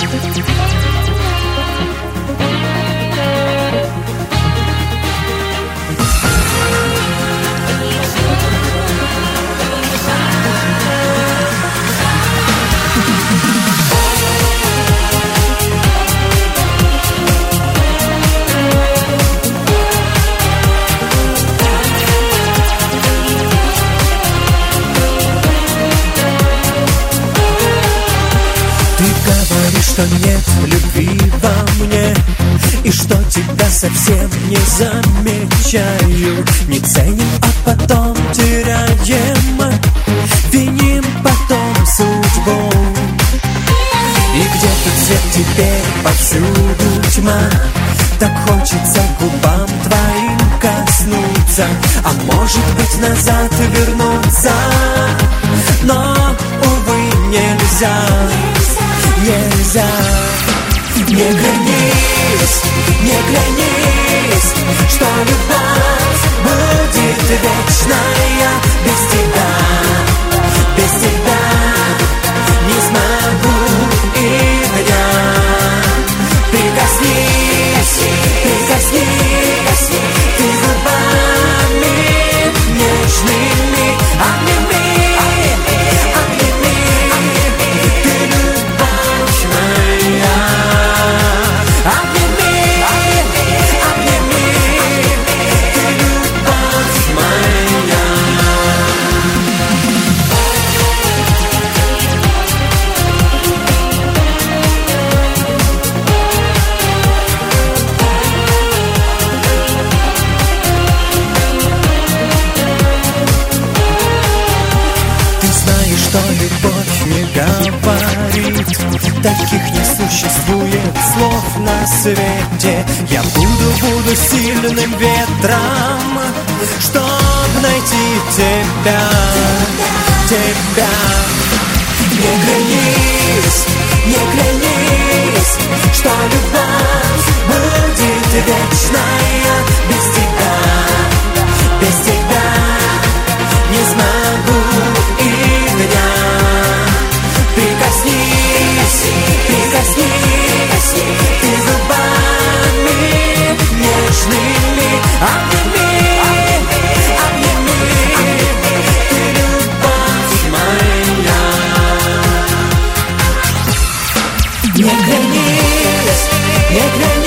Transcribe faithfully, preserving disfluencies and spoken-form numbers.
Что нет любви во мне, и что тебя совсем не замечаю. Не ценим, а потом теряем, виним потом судьбу. И где-то свет теперь, повсюду тьма. Так хочется губам твоим коснуться, а может быть назад вернуться. Но, увы, нельзя. Нельзя. Не клянись, не клянись, что любовь будет вечная. Без тебя, без тебя не смогу и дня. Прикоснись, прикоснись, ты губами нежными, обними. Что любовь не говорит, таких не существует слов на свете. Я буду, буду сильным ветром, чтоб найти тебя, тебя. Не клянись, не клянись, что любовь будет вечная. Без тебя, без тебя не смогу и дня. Прикоснись, прикоснись, ты губами нежными, обними, обними, ты любовь моя. Не клянись, не клянись.